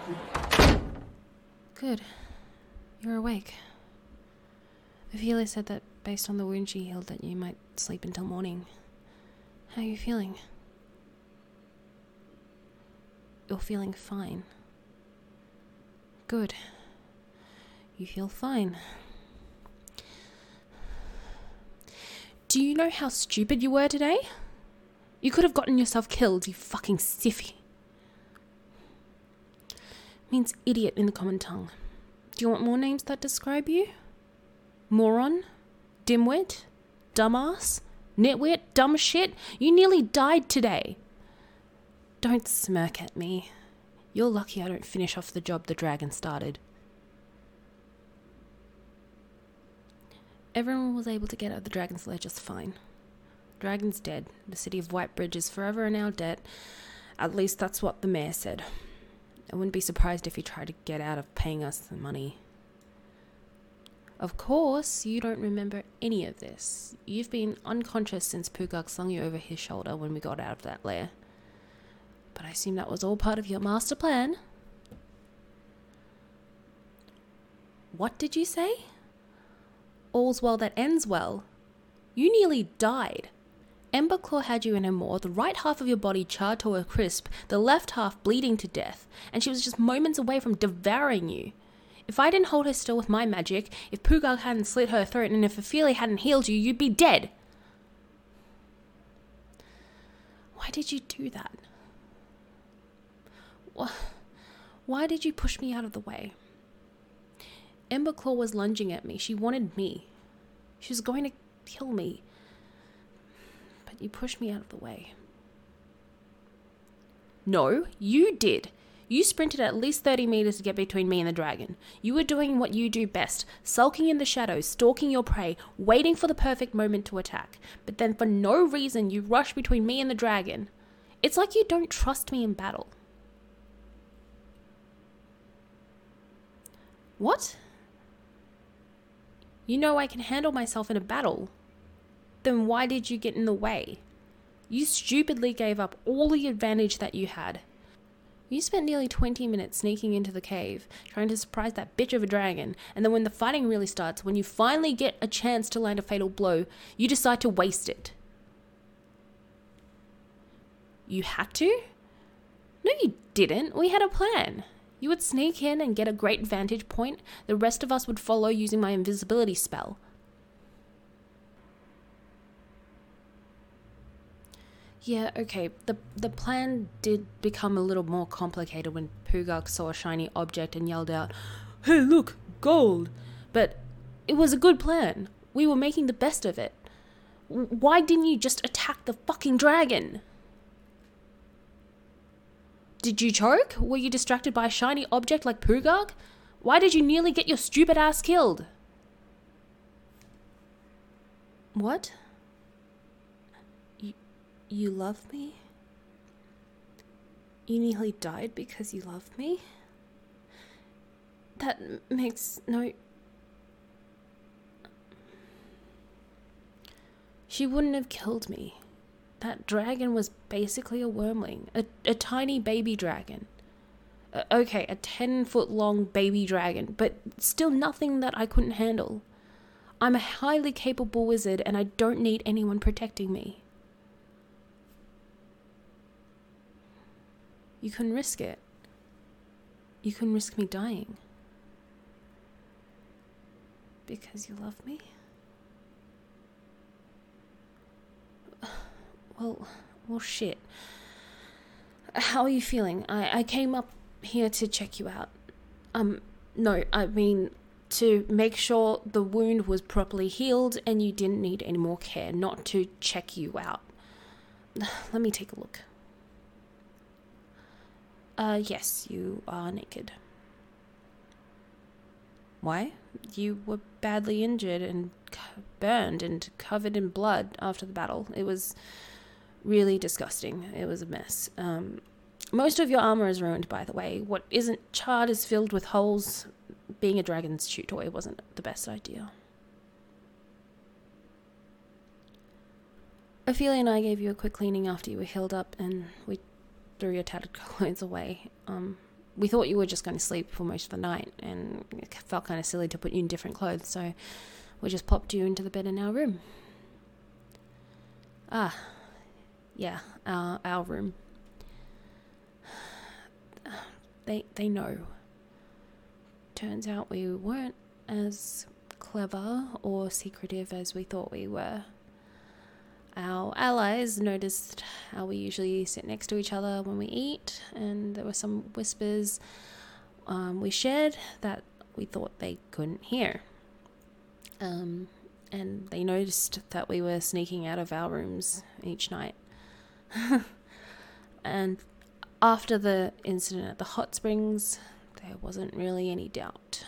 Good. You're awake. Ophelia said that based on the wound she healed that you might sleep until morning. How are you feeling? You're feeling fine. Good. You feel fine. Do you know how stupid you were today? You could have gotten yourself killed, you fucking siffy. Means idiot in the common tongue. Do you want more names that describe you? Moron? Dimwit? Dumbass? Nitwit? Dumb shit? You nearly died today. Don't smirk at me. You're lucky I don't finish off the job the dragon started. Everyone was able to get out of the dragon's lair just fine. Dragon's dead. The city of Whitebridge is forever in our debt. At least that's what the mayor said. I wouldn't be surprised if he tried to get out of paying us the money. Of course, you don't remember any of this. You've been unconscious since Pugak slung you over his shoulder when we got out of that lair. But I assume that was all part of your master plan. What did you say? All's well that ends well. You nearly died. Emberclaw had you in her maw, the right half of your body charred to a crisp, the left half bleeding to death, and she was just moments away from devouring you. If I didn't hold her still with my magic, if Pugak hadn't slit her throat, and if Ophelia hadn't healed you, you'd be dead. Why did you do that? Why did you push me out of the way? Emberclaw was lunging at me. She wanted me. She was going to kill me. But you pushed me out of the way. No, you did. You sprinted at least 30 meters to get between me and the dragon. You were doing what you do best, sulking in the shadows, stalking your prey, waiting for the perfect moment to attack. But then for no reason, you rushed between me and the dragon. It's like you don't trust me in battle. What? You know I can handle myself in a battle. Then why did you get in the way? You stupidly gave up all the advantage that you had. You spent nearly 20 minutes sneaking into the cave, trying to surprise that bitch of a dragon, and then when the fighting really starts, when you finally get a chance to land a fatal blow, you decide to waste it. You had to? No, you didn't. We had a plan. You would sneak in and get a great vantage point. The rest of us would follow using my invisibility spell. Yeah, okay, the plan did become a little more complicated when Pugak saw a shiny object and yelled out, "Hey, look, gold!" But it was a good plan. We were making the best of it. Why didn't you just attack the fucking dragon? Did you choke? Were you distracted by a shiny object like Pugak? Why did you nearly get your stupid ass killed? What? You love me? You nearly died because you love me? That makes no... She wouldn't have killed me. That dragon was basically a wormling, a tiny baby dragon. Okay, a 10-foot-long baby dragon, but still nothing that I couldn't handle. I'm a highly capable wizard and I don't need anyone protecting me. You can risk it. You can risk me dying. Because you love me? Well, shit. How are you feeling? I came up here to check you out. No, I mean to make sure the wound was properly healed and you didn't need any more care, not to check you out. Let me take a look. Yes, you are naked. Why? You were badly injured and burned and covered in blood after the battle. It was really disgusting. It was a mess. Most of your armor is ruined, by the way. What isn't charred is filled with holes. Being a dragon's chew toy wasn't the best idea. Ophelia and I gave you a quick cleaning after you were healed up, and we threw your tattered clothes away. we thought you were just going to sleep for most of the night, and it felt kind of silly to put you in different clothes, so we just popped you into the bed in our room. Yeah, our room. They know. Turns out we weren't as clever or secretive as we thought we were. Our allies noticed how we usually sit next to each other when we eat, and there were some whispers we shared that we thought they couldn't hear. And they noticed that we were sneaking out of our rooms each night. And after the incident at the hot springs, there wasn't really any doubt.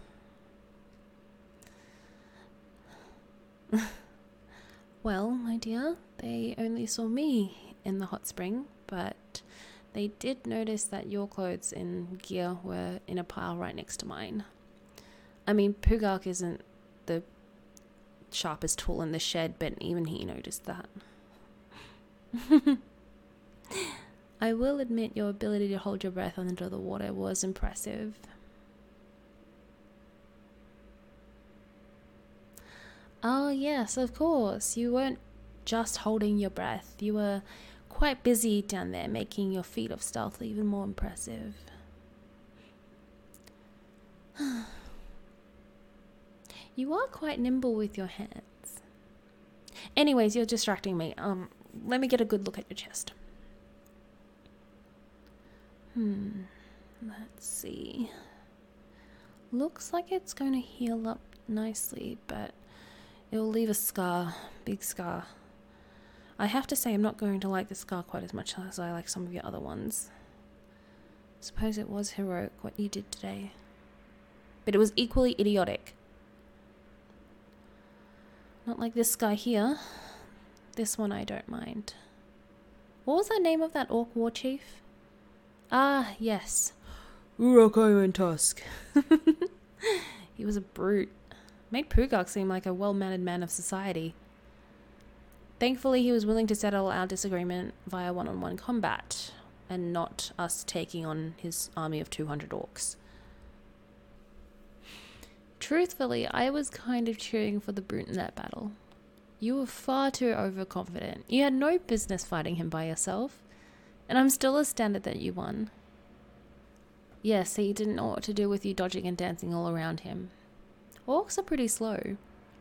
Well, my dear, they only saw me in the hot spring, but they did notice that your clothes and gear were in a pile right next to mine. I mean, Pugak isn't the sharpest tool in the shed, but even he noticed that. I will admit your ability to hold your breath under the water was impressive. Oh yes, of course. You weren't just holding your breath. You were quite busy down there, making your feat of stealth even more impressive. You are quite nimble with your hands. Anyways, you're distracting me. Let me get a good look at your chest. Let's see. Looks like it's going to heal up nicely, but it'll leave a scar, big scar. I have to say I'm not going to like the scar quite as much as I like some of your other ones. Suppose it was heroic what you did today, but it was equally idiotic. Not like this guy here. This one I don't mind. What was the name of that orc war chief? Ah, yes. Uruk-hai Tusk. He was a brute. Made Pugak seem like a well-mannered man of society. Thankfully, he was willing to settle our disagreement via one-on-one combat, and not us taking on his army of 200 orcs. Truthfully, I was kind of cheering for the brute in that battle. You were far too overconfident. You had no business fighting him by yourself, and I'm still astounded that you won. Yes, he didn't know what to do with you dodging and dancing all around him. Orcs are pretty slow.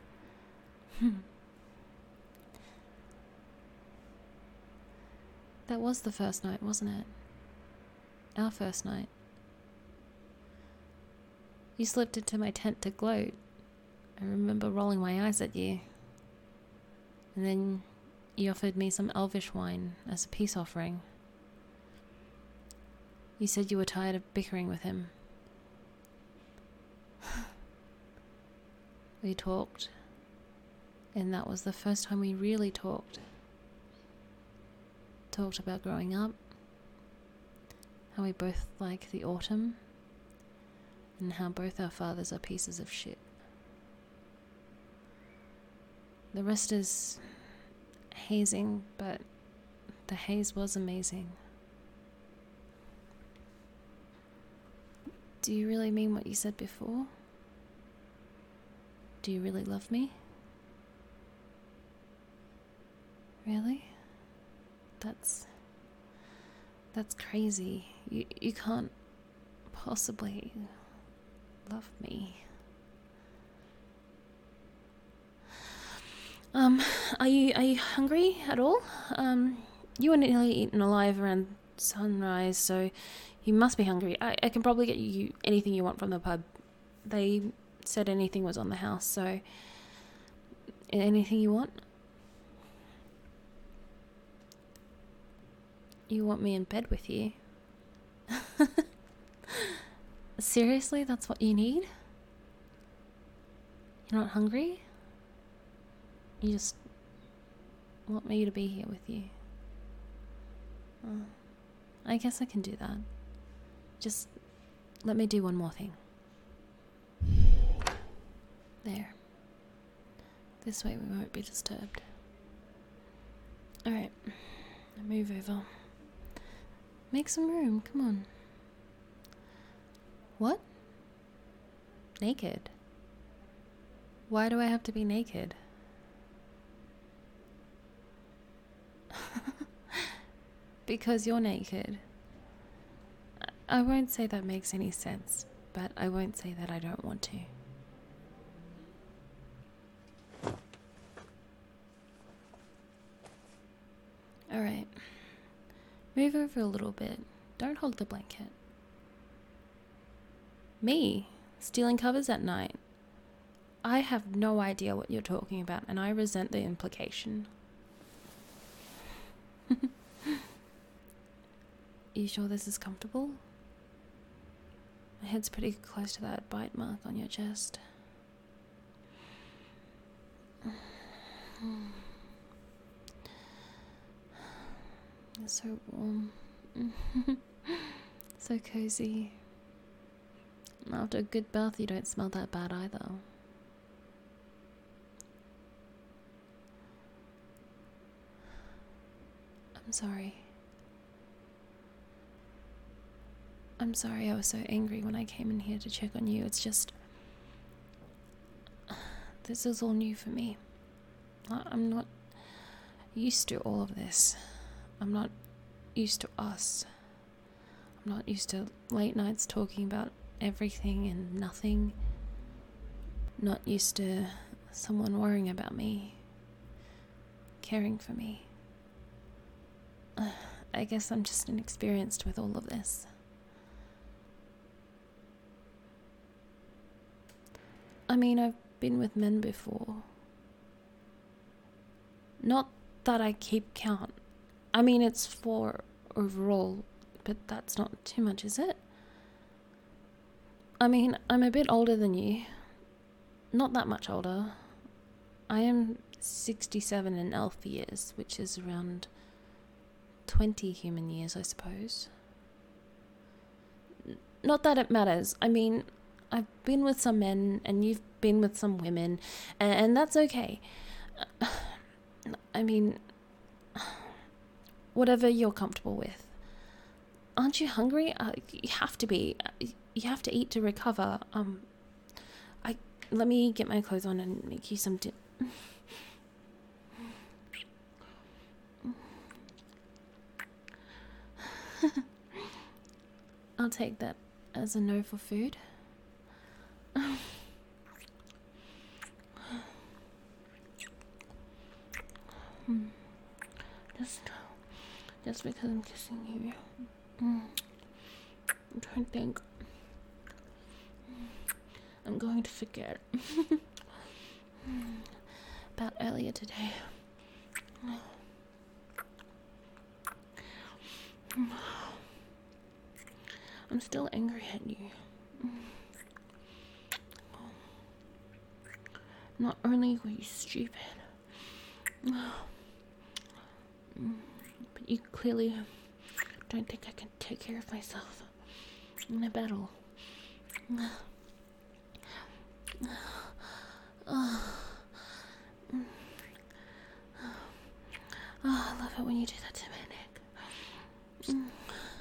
That was the first night, wasn't it? Our first night. You slipped into my tent to gloat. I remember rolling my eyes at you. And then you offered me some elvish wine as a peace offering. You said you were tired of bickering with him. We talked, and that was the first time we really talked. Talked about growing up, how we both like the autumn, and how both our fathers are pieces of shit. The rest is hazing, but the haze was amazing. Do you really mean what you said before? Do you really love me? Really? That's crazy. You can't possibly love me. Are you hungry at all? You were nearly eaten alive around sunrise, so you must be hungry. I can probably get you anything you want from the pub. They said anything was on the house, so anything you want? You want me in bed with you? Seriously, that's what you need? You're not hungry? You just want me to be here with you? I guess I can do that. Just let me do one more thing. There. This way we won't be disturbed. Alright. Move over. Make some room, come on. What? Naked? Why do I have to be naked? Because you're naked. I won't say that makes any sense, but I won't say that I don't want to. Alright. Move over a little bit. Don't hold the blanket. Me? Stealing covers at night? I have no idea what you're talking about, and I resent the implication. You sure this is comfortable? My head's pretty close to that bite mark on your chest. It's so warm. So cozy. After a good bath, you don't smell that bad either. I'm sorry. I'm sorry I was so angry when I came in here to check on you. It's just... this is all new for me. I'm not used to all of this. I'm not used to us. I'm not used to late nights talking about everything and nothing. Not used to someone worrying about me, caring for me. I guess I'm just inexperienced with all of this. I mean, I've been with men before. Not that I keep count. I mean, it's 4 overall, but that's not too much, is it? I mean, I'm a bit older than you. Not that much older. I am 67 in elf years, which is around 20 human years, I suppose. Not that it matters. I mean, I've been with some men, and you've been with some women, and that's okay. I mean, whatever you're comfortable with. Aren't you hungry? You have to be. You have to eat to recover. Let me get my clothes on and make you some I'll take that as a no for food. Just because I'm kissing you. I'm trying to think. I'm going to forget about earlier today. I'm still angry at you. Not only were you stupid, but you clearly don't think I can take care of myself in a battle. I love it when you do that to my neck.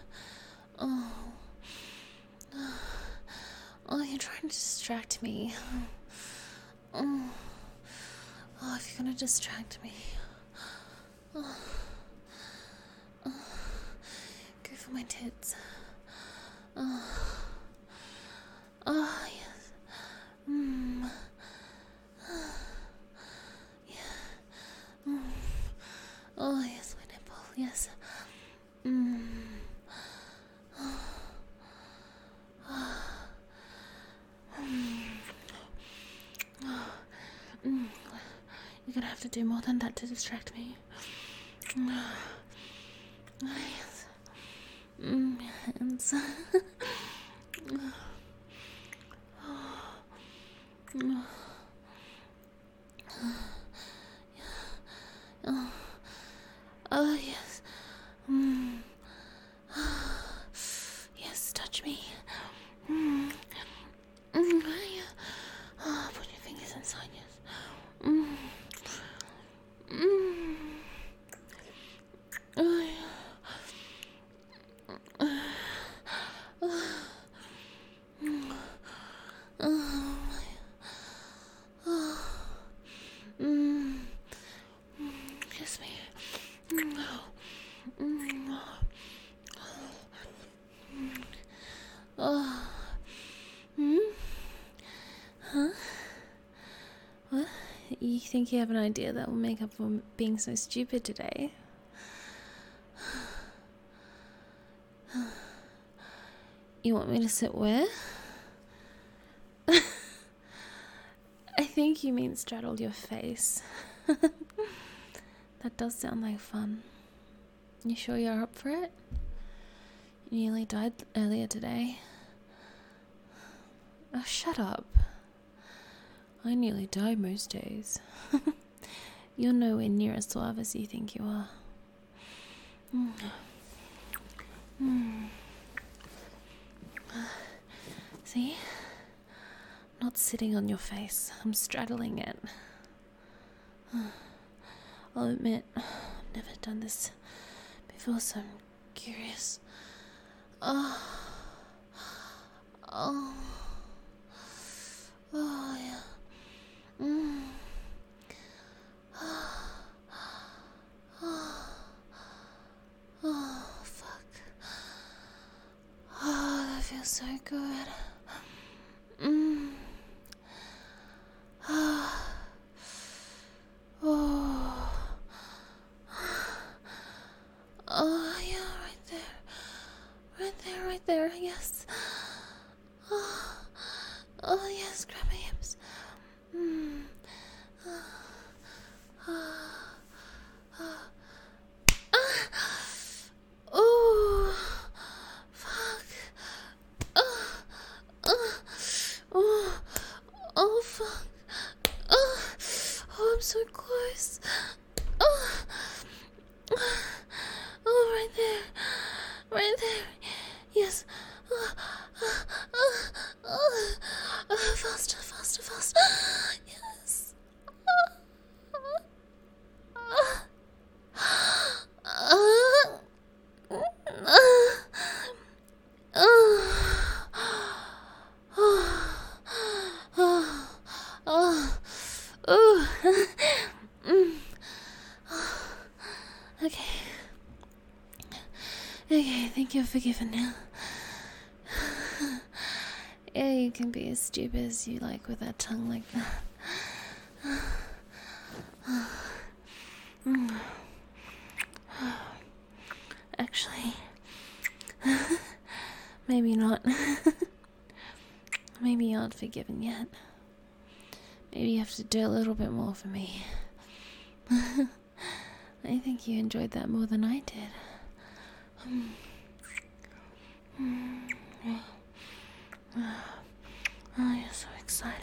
Oh, you're trying to distract me. Oh, if you're gonna distract me. Go for my tits. Yes. Yeah. Oh, yes, my nipple. Yes. You're gonna have to do more than that to distract me. Yes. Hands. Oh, yes. Yes, touch me. Put your fingers inside, yes. Oh, yeah. think you have an idea that will make up for being so stupid today? You want me to sit where? I think you mean straddle your face. That does sound like fun. You sure you're up for it? You nearly died earlier today. Oh, shut up. I nearly die most days. You're nowhere near as suave as you think you are. See? I'm not sitting on your face. I'm straddling it. I'll admit, I've never done this before, so I'm curious. Oh, yeah. Oh, fuck. Oh, that feels so good. Oh, yeah, right there, yes. Oh, yes, grab my hips. Oh, fuck. Oh, fuck. Oh, I'm so close. Oh, right there. Yes. Faster. Yes. Okay, I think you're forgiven now. Yeah, you can be as stupid as you like with that tongue like that. Actually, maybe not. Maybe you aren't forgiven yet. Maybe you have to do a little bit more for me. I think you enjoyed that more than I did. Oh, you're so excited.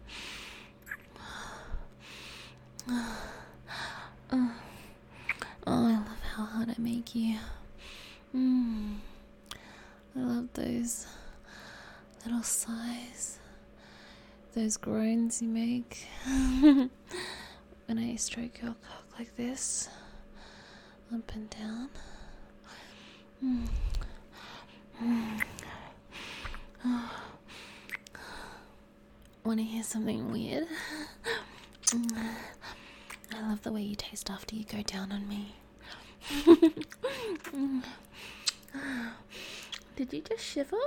Oh, I love how hard I make you. I love those little sighs, those groans you make when I stroke your cock like this, up and down. Want to hear something weird? I love the way you taste after you go down on me. Did you just shiver?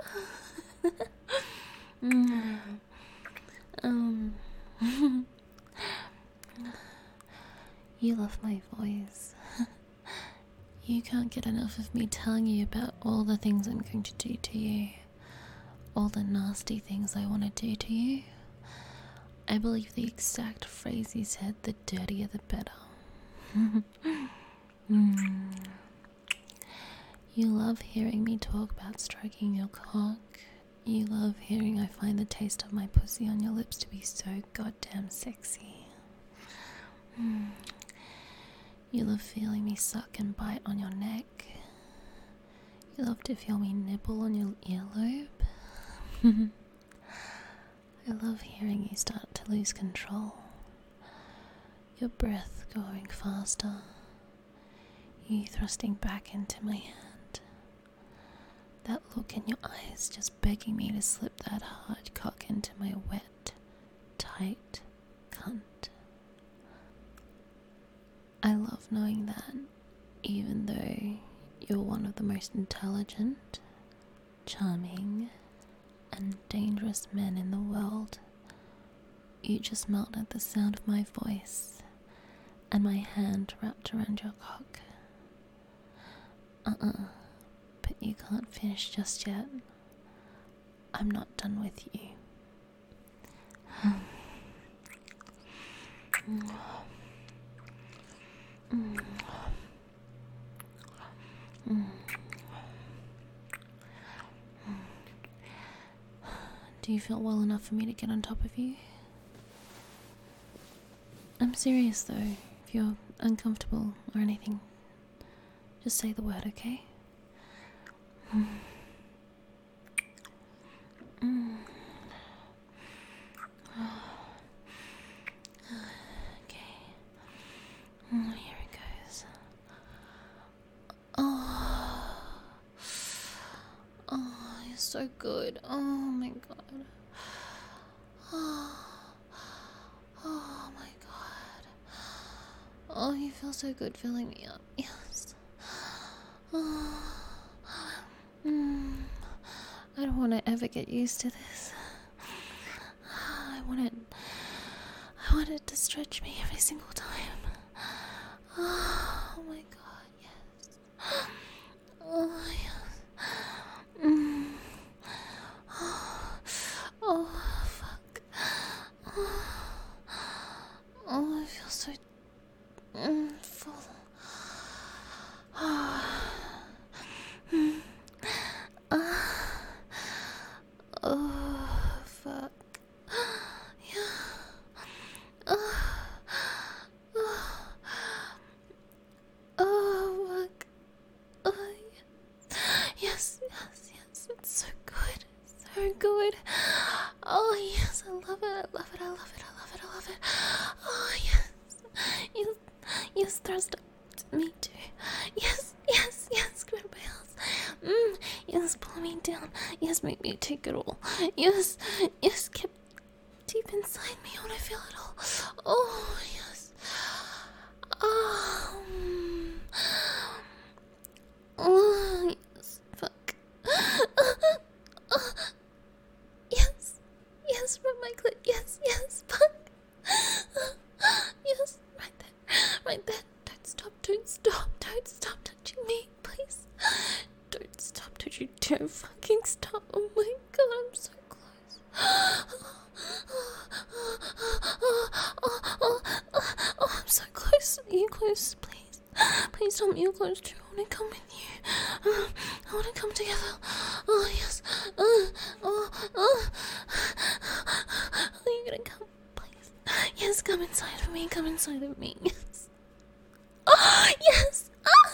You love my voice. You can't get enough of me telling you about all the things I'm going to do to you. All the nasty things I want to do to you. I believe the exact phrase you said, the dirtier the better. You love hearing me talk about stroking your cock. You love hearing I find the taste of my pussy on your lips to be so goddamn sexy. You love feeling me suck and bite on your neck. You love to feel me nibble on your earlobe. I love hearing you start to lose control. Your breath going faster. You thrusting back into my hand. That look in your eyes just begging me to slip that hard cock into my wet, tight cunt. I love knowing that even though you're one of the most intelligent, charming, and dangerous men in the world, you just melt at the sound of my voice and my hand wrapped around your cock. But you can't finish just yet. I'm not done with you. Do you feel well enough for me to get on top of you? I'm serious though. If you're uncomfortable or anything, just say the word, okay? Okay. Here it goes. Oh, you're so good. Oh my god. Oh my god. Oh, you feel so good filling me up. Yes. I don't want to ever get used to this. I want it to stretch me every single time. Oh my god, yes. Oh yes. Oh fuck. Oh, I feel so full. Oh fuck. Yeah. Oh fuck. Oh yes, yes, yes. It's so good. So good. Oh yes, I love it. I love it. I love it. I love it. I love it. Oh yes. Yes. Yes, thrust up to me too. Yes, yes, yes. Grab my house. Yes, pull me down. Yes, make me take it all. Yes, yes. Keep deep inside me. I want to feel it all. Oh yes. Oh yes. Fuck. Yes. Yes, from my clit. Yes, yes. Fuck. Yes, right there. Right there. Don't stop. Don't stop. Don't stop touching me, please. Don't stop. Don't fucking stop. Oh my god, I'm so close. Oh, I'm so close. Are you close, please? Please tell me you're close too. I want to come with you. I want to come together. Oh, yes. Are you gonna come, please? Yes, come inside of me. Come inside of me. Yes. Oh, yes.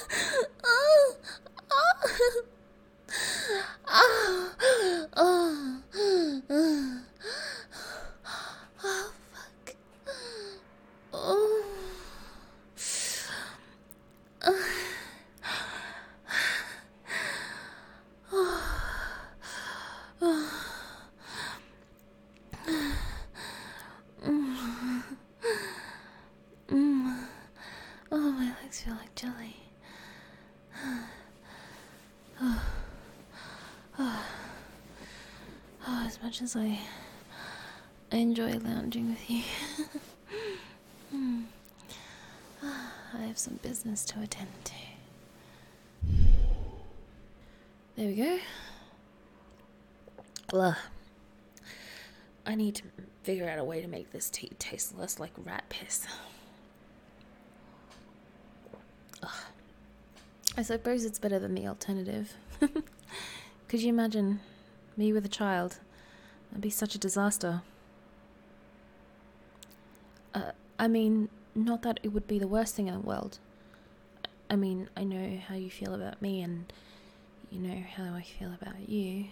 Oh, fuck. Oh. Oh, my legs feel like jelly. As much as I enjoy lounging with you, I have some business to attend to. There we go. Ugh. I need to figure out a way to make this tea taste less like rat piss. Ugh. I suppose it's better than the alternative. Could you imagine me with a child? That'd be such a disaster. I mean, not that it would be the worst thing in the world. I mean, I know how you feel about me, and you know how I feel about you.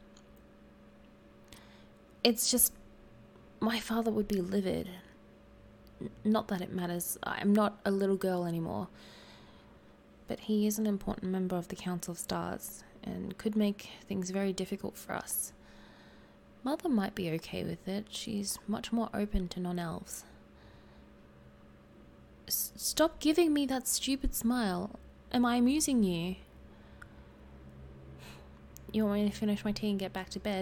It's just, my father would be livid. Not that it matters. I'm not a little girl anymore. But he is an important member of the Council of Stars, and could make things very difficult for us. Mother might be okay with it. She's much more open to non-elves. Stop giving me that stupid smile. Am I amusing you? You want me to finish my tea and get back to bed?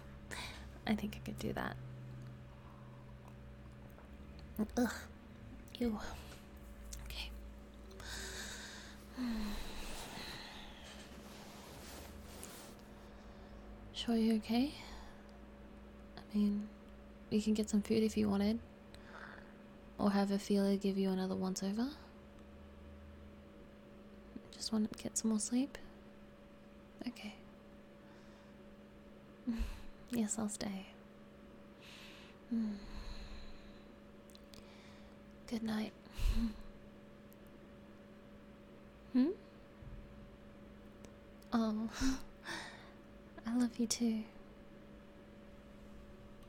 I think I could do that. Ugh. Ew. Okay. Sure you okay? I mean, we can get some food if you wanted. Or have a feeler give you another once over. Just want to get some more sleep? Okay. Yes, I'll stay. Good night. Oh, I love you too.